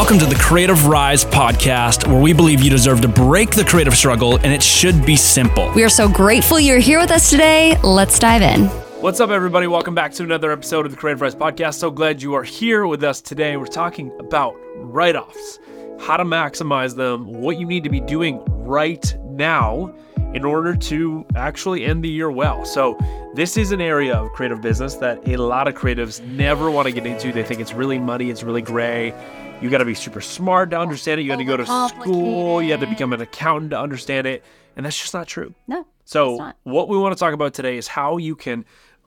Welcome to the Creative Rise podcast, where we believe you deserve to break the creative struggle, and it should be simple. We are so grateful you're here with us today. Let's dive in. What's up, everybody? Welcome back to another episode of the Creative Rise podcast. So glad you are here with us today. We're talking about write-offs, how to maximize them, what you need to be doing right now in order to actually end the year well. So this is an area of creative business that a lot of creatives never want to get into. They think it's really muddy, it's really gray. You got to be super smart to understand it. You got to go to school. You have to become an accountant to understand it. And that's just not true. No. So what we want to talk about today is how you can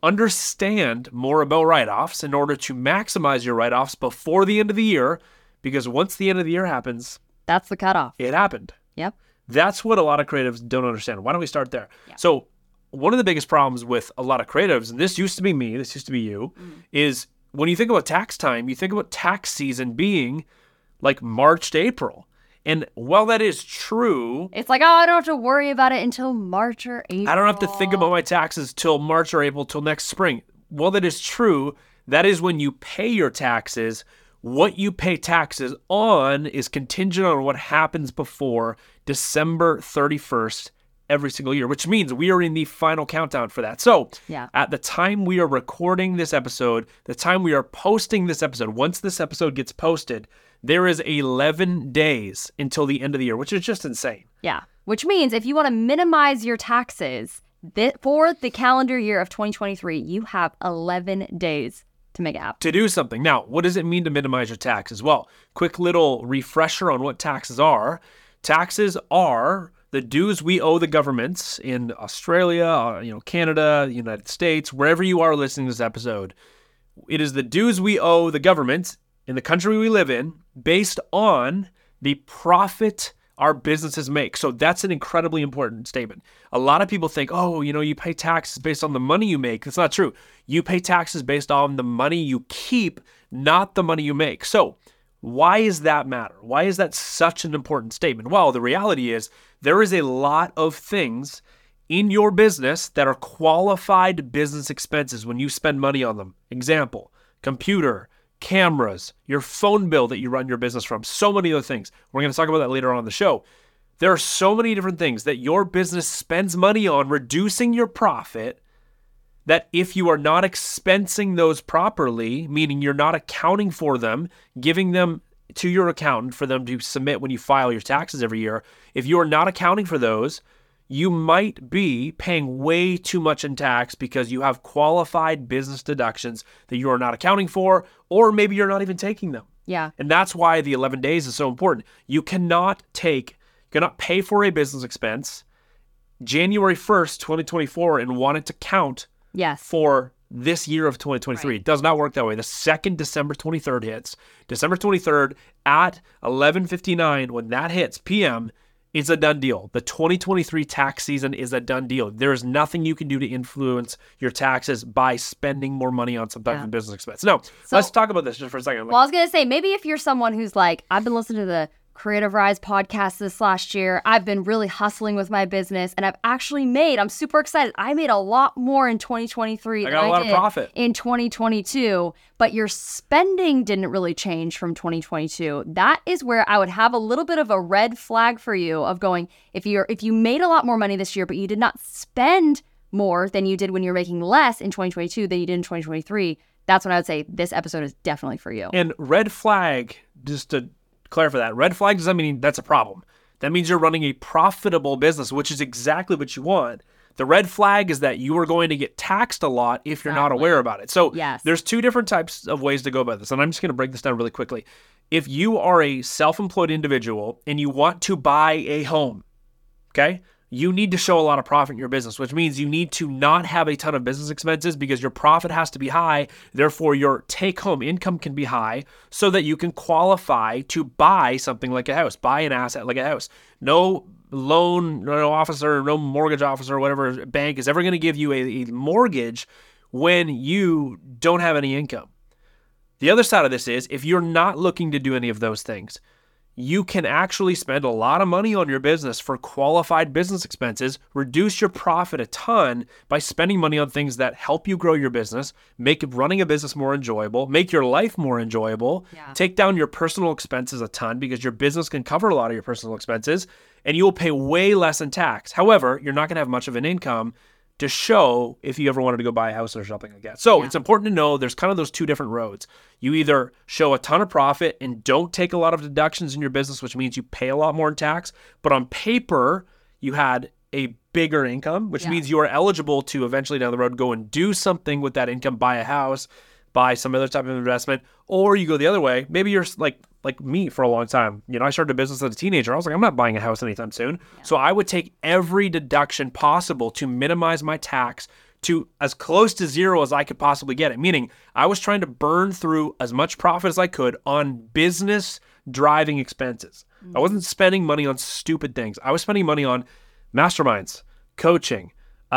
understand more about write-offs in order to maximize your write-offs before the end of the year. Because once the end of the year happens, that's the cutoff. It happened. Yep. That's what a lot of creatives don't understand. Why don't we start there? Yeah. So one of the biggest problems with a lot of creatives, and this used to be me, this used to be you, is when you think about tax time, you think about tax season being like March to April. And while that is true, it's like, oh, I don't have to worry about it until March or April. I don't have to think about my taxes till March or April, till next spring. While that is true, that is when you pay your taxes. What you pay taxes on is contingent on what happens before December 31st every single year, which means we are in the final countdown for that. So at the time we are recording this episode, the time we are posting this episode, once this episode gets posted, there is 11 days until the end of the year, which is just insane. Yeah, which means if you want to minimize your taxes for the calendar year of 2023, you have 11 days to make it happen. To do something. Now, what does it mean to minimize your taxes? Well, quick little refresher on what taxes are. Taxes are the dues we owe the governments in Australia, Canada, the United States, wherever you are listening to this episode. It is the dues we owe the government in the country we live in based on the profit our businesses make. So that's an incredibly important statement. A lot of people think, you pay taxes based on the money you make. That's not true. You pay taxes based on the money you keep, not the money you make. So why does that matter? Why is that such an important statement? Well, the reality is there is a lot of things in your business that are qualified business expenses when you spend money on them. Example, computer, cameras, your phone bill that you run your business from, so many other things. We're going to talk about that later on in the show. There are so many different things that your business spends money on, reducing your profit, that if you are not expensing those properly, meaning you're not accounting for them, giving them to your accountant for them to submit when you file your taxes every year, if you are not accounting for those, you might be paying way too much in tax because you have qualified business deductions that you are not accounting for, or maybe you're not even taking them. Yeah. And that's why the 11 days is so important. You cannot pay for a business expense January 1st, 2024 and want it to count for this year of 2023. Right. It does not work that way. The second December 23rd hits, December 23rd at 11:59, when that hits PM, it's a done deal. The 2023 tax season is a done deal. There is nothing you can do to influence your taxes by spending more money on some type of business expense. No, let's talk about this just for a second. Well, I was going to say, maybe if you're someone who's like, I've been listening to the Creative Rise podcast this last year, I've been really hustling with my business, and I'm super excited. I made a lot more in 2023 than I did profit in 2022, but your spending didn't really change from 2022. That is where I would have a little bit of a red flag for you of going, if you made a lot more money this year, but you did not spend more than you did when you're making less in 2022 than you did in 2023, that's when I would say this episode is definitely for you. And red flag, just to clarify that, red flag doesn't mean that's a problem. That means you're running a profitable business, which is exactly what you want. The red flag is that you are going to get taxed a lot if you're not aware about it. So there's two different types of ways to go about this, and I'm just going to break this down really quickly. If you are a self-employed individual and you want to buy a home, okay, you need to show a lot of profit in your business, which means you need to not have a ton of business expenses because your profit has to be high. Therefore, your take-home income can be high so that you can qualify to buy something like a house, buy an asset like a house. No loan, no officer, no mortgage officer, whatever bank is ever going to give you a mortgage when you don't have any income. The other side of this is if you're not looking to do any of those things, you can actually spend a lot of money on your business for qualified business expenses, reduce your profit a ton by spending money on things that help you grow your business, make running a business more enjoyable, make your life more enjoyable, take down your personal expenses a ton because your business can cover a lot of your personal expenses, and you will pay way less in tax. However, you're not going to have much of an income to show if you ever wanted to go buy a house or something like that. So it's important to know there's kind of those two different roads. You either show a ton of profit and don't take a lot of deductions in your business, which means you pay a lot more in tax, but on paper, you had a bigger income, which means you are eligible to eventually down the road go and do something with that income, buy a house, buy some other type of investment, or you go the other way. Maybe you're like me for a long time. I started a business as a teenager. I was like, I'm not buying a house anytime soon. So I would take every deduction possible to minimize my tax to as close to zero as I could possibly get it. Meaning I was trying to burn through as much profit as I could on business driving expenses. I wasn't spending money on stupid things. I was spending money on masterminds, coaching,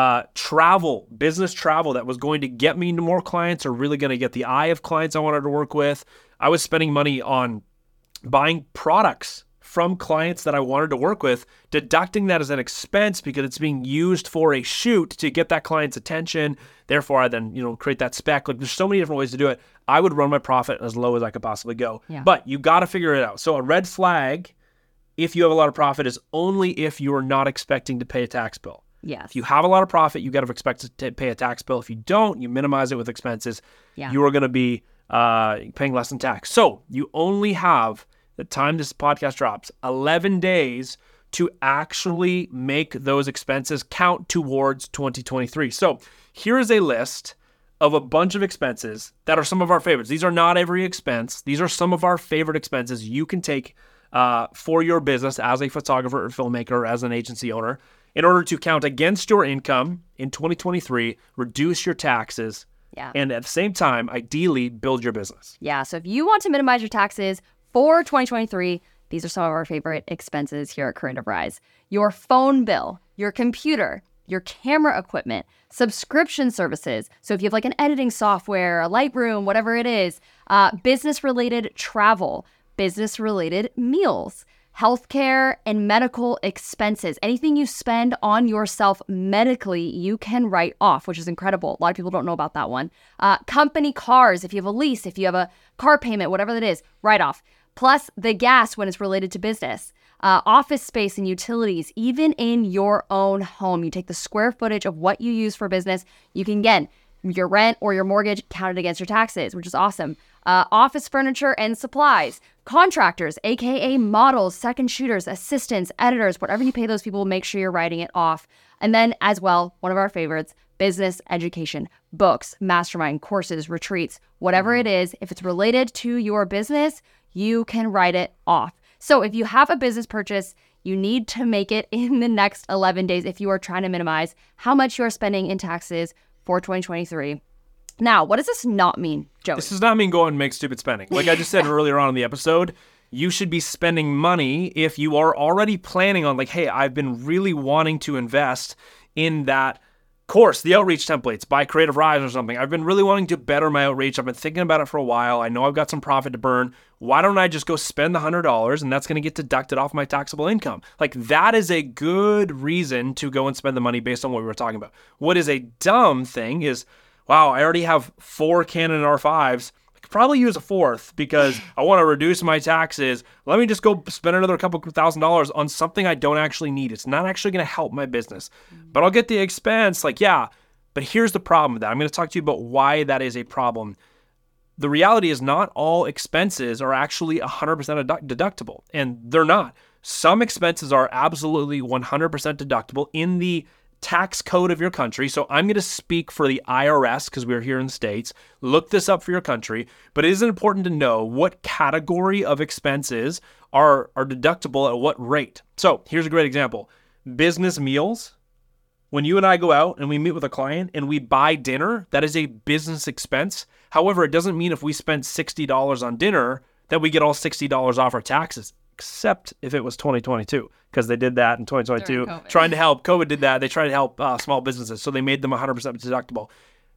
travel, business travel that was going to get me more clients or really going to get the eye of clients I wanted to work with. I was spending money on buying products from clients that I wanted to work with, deducting that as an expense because it's being used for a shoot to get that client's attention. Therefore, I then, create that spec. Like, there's so many different ways to do it. I would run my profit as low as I could possibly go. But you got to figure it out. So a red flag, if you have a lot of profit, is only if you are not expecting to pay a tax bill. If you have a lot of profit, you got to expect to pay a tax bill. If you don't, you minimize it with expenses. You are going to be paying less in tax. So you only have, the time this podcast drops, 11 days to actually make those expenses count towards 2023. So here is a list of a bunch of expenses that are some of our favorites. These are not every expense. These are some of our favorite expenses you can take for your business as a photographer or filmmaker or as an agency owner in order to count against your income in 2023, reduce your taxes, and at the same time, ideally, build your business. So if you want to minimize your taxes for 2023, these are some of our favorite expenses here at Creative Rise. Your phone bill, your computer, your camera equipment, subscription services. So if you have like an editing software, a Lightroom, whatever it is, business-related travel, business-related meals, healthcare and medical expenses. Anything you spend on yourself medically, you can write off, which is incredible. A lot of people don't know about that one. Company cars, if you have a lease, if you have a car payment, whatever that is, write off. Plus the gas when it's related to business. Office space and utilities, even in your own home. You take the square footage of what you use for business. You can, again, your rent or your mortgage counted against your taxes, which is awesome. Office furniture and supplies. Contractors, aka models, second shooters, assistants, editors, whatever you pay those people, make sure you're writing it off. And then as well, one of our favorites, business education, books, mastermind, courses, retreats, whatever it is, if it's related to your business, you can write it off. So if you have a business purchase, you need to make it in the next 11 days if you are trying to minimize how much you are spending in taxes for 2023. Now, what does this not mean, Joey? This does not mean go and make stupid spending. Like I just said earlier on in the episode, you should be spending money if you are already planning on, like, hey, I've been really wanting to invest in that course, the outreach templates by Creative Rise or something. I've been really wanting to better my outreach. I've been thinking about it for a while. I know I've got some profit to burn. Why don't I just go spend the $100 and that's going to get deducted off my taxable income? Like, that is a good reason to go and spend the money based on what we were talking about. What is a dumb thing is, wow, I already have 4 Canon R5s. I could probably use a 4th because I want to reduce my taxes. Let me just go spend another couple $1,000s on something I don't actually need. It's not actually going to help my business, but I'll get the expense. Like, yeah, but here's the problem with that. I'm going to talk to you about why that is a problem. The reality is not all expenses are actually 100% deductible, and they're not. Some expenses are absolutely 100% deductible in the tax code of your country. So I'm going to speak for the IRS because we're here in the States. Look this up for your country. But it is important to know what category of expenses are deductible at what rate. So here's a great example. Business meals. When you and I go out and we meet with a client and we buy dinner, that is a business expense. However, it doesn't mean if we spend $60 on dinner that we get all $60 off our taxes, except if it was 2022, because they did that in 2022, trying to help. COVID did that. They tried to help small businesses, so they made them 100% deductible.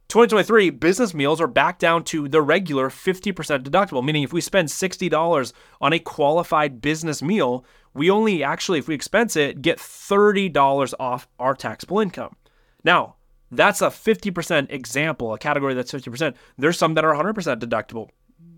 2023 business meals are back down to the regular 50% deductible, meaning if we spend $60 on a qualified business meal, we only actually, if we expense it, get $30 off our taxable income. Now, that's a 50% example, a category that's 50%. There's some that are 100% deductible.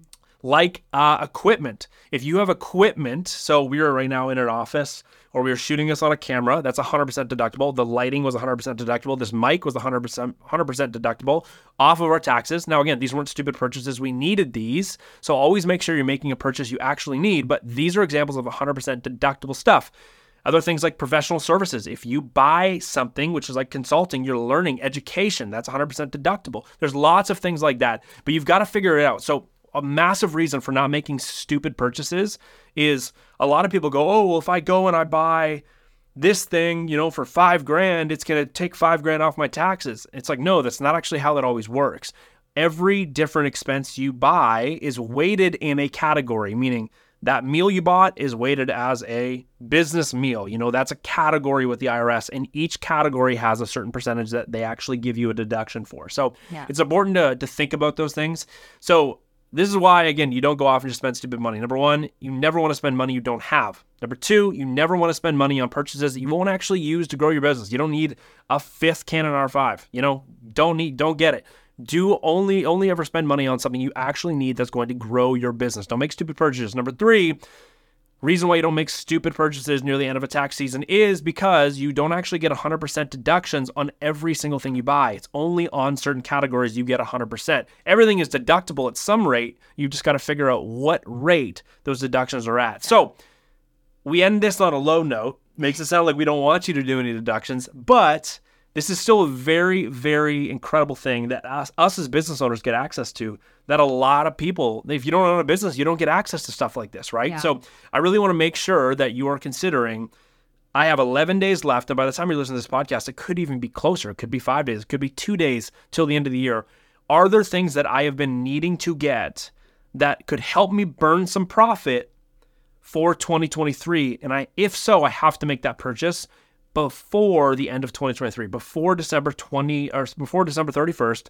Like equipment. If you have equipment, so we are right now in an office or we were shooting this on a camera, that's 100% deductible. The lighting was 100% deductible. This mic was 100% deductible off of our taxes. Now, again, these weren't stupid purchases. We needed these. So always make sure you're making a purchase you actually need. But these are examples of 100% deductible stuff. Other things like professional services. If you buy something, which is like consulting, you're learning, education, that's 100% deductible. There's lots of things like that, but you've got to figure it out. So a massive reason for not making stupid purchases is a lot of people go, oh, well, if I go and I buy this thing, for $5,000, it's going to take $5,000 off my taxes. It's like, no, that's not actually how that always works. Every different expense you buy is weighted in a category, meaning that meal you bought is weighted as a business meal. That's a category with the IRS, and each category has a certain percentage that they actually give you a deduction for. So It's important to think about those things. So this is why, again, you don't go off and just spend stupid money. Number one, you never want to spend money you don't have. Number two, you never want to spend money on purchases that you won't actually use to grow your business. You don't need a fifth Canon R5. Don't get it. Do only ever spend money on something you actually need that's going to grow your business. Don't make stupid purchases. Number three, reason why you don't make stupid purchases near the end of a tax season is because you don't actually get 100% deductions on every single thing you buy. It's only on certain categories you get 100%. Everything is deductible at some rate. You just got to figure out what rate those deductions are at. So we end this on a low note. Makes it sound like we don't want you to do any deductions, but this is still a very, very incredible thing that us as business owners get access to, that a lot of people, if you don't own a business, you don't get access to stuff like this, right? Yeah. So I really want to make sure that you are considering, I have 11 days left, and by the time you're listening to this podcast, it could even be closer. It could be 5 days. It could be 2 days till the end of the year. Are there things that I have been needing to get that could help me burn some profit for 2023? And if so, I have to make that purchase before the end of 2023, before December 31st,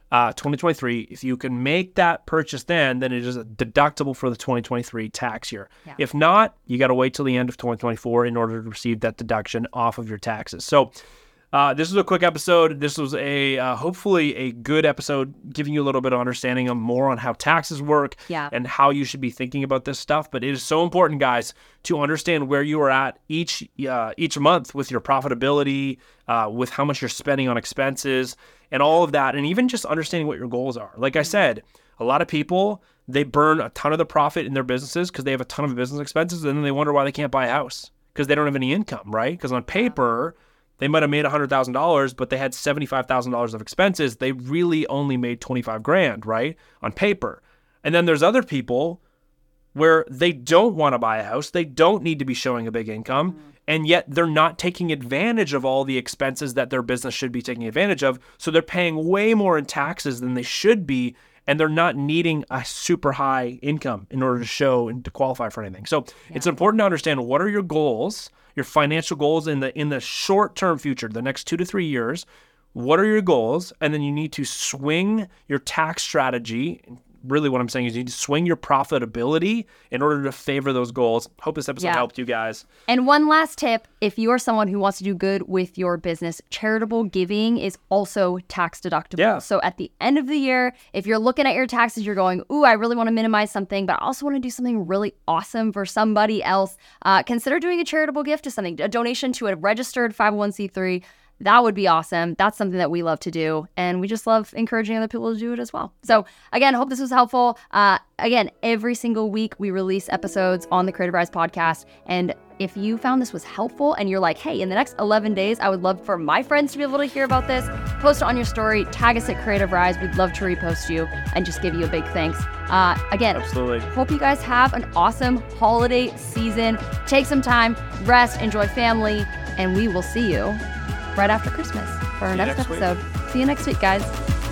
2023. If you can make that purchase then it is deductible for the 2023 tax year. Yeah. If not, you got to wait till the end of 2024 in order to receive that deduction off of your taxes. So this was a quick episode. This was hopefully a good episode, giving you a little bit of understanding of more on how taxes work and how you should be thinking about this stuff. But it is so important, guys, to understand where you are at each month with your profitability, with how much you're spending on expenses and all of that, and even just understanding what your goals are. Like I said, a lot of people, they burn a ton of the profit in their businesses because they have a ton of business expenses, and then they wonder why they can't buy a house because they don't have any income, right? Because on paper, they might have made $100,000, but they had $75,000 of expenses. They really only made $25,000, right? On paper. And then there's other people where they don't want to buy a house. They don't need to be showing a big income. And yet they're not taking advantage of all the expenses that their business should be taking advantage of. So they're paying way more in taxes than they should be. And they're not needing a super high income in order to show and to qualify for anything. So it's important to understand, what are your goals, your financial goals in the short-term future, the next 2 to 3 years. What are your goals? And then you need to swing your tax strategy. Really what I'm saying is you need to swing your profitability in order to favor those goals. Hope this episode helped you guys. And one last tip, if you are someone who wants to do good with your business, charitable giving is also tax deductible. Yeah. So at the end of the year, if you're looking at your taxes, you're going, ooh, I really want to minimize something, but I also want to do something really awesome for somebody else. Consider doing a charitable gift to something, a donation to a registered 501c3. That would be awesome. That's something that we love to do. And we just love encouraging other people to do it as well. So again, hope this was helpful. Again, every single week we release episodes on the Creative Rise podcast. And if you found this was helpful and you're like, hey, in the next 11 days, I would love for my friends to be able to hear about this, post it on your story, tag us at Creative Rise. We'd love to repost you and just give you a big thanks. Again, absolutely. Hope you guys have an awesome holiday season. Take some time, rest, enjoy family, and we will see you right after Christmas for our next episode. See you next week, guys.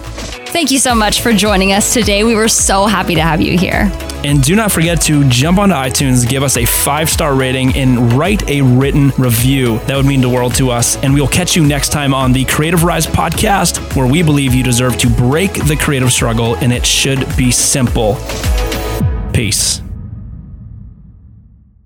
Thank you so much for joining us today. We were so happy to have you here. And do not forget to jump onto iTunes, give us a 5-star rating, and write a written review. That would mean the world to us. And we'll catch you next time on the Creative Rise podcast, where we believe you deserve to break the creative struggle, and it should be simple. Peace.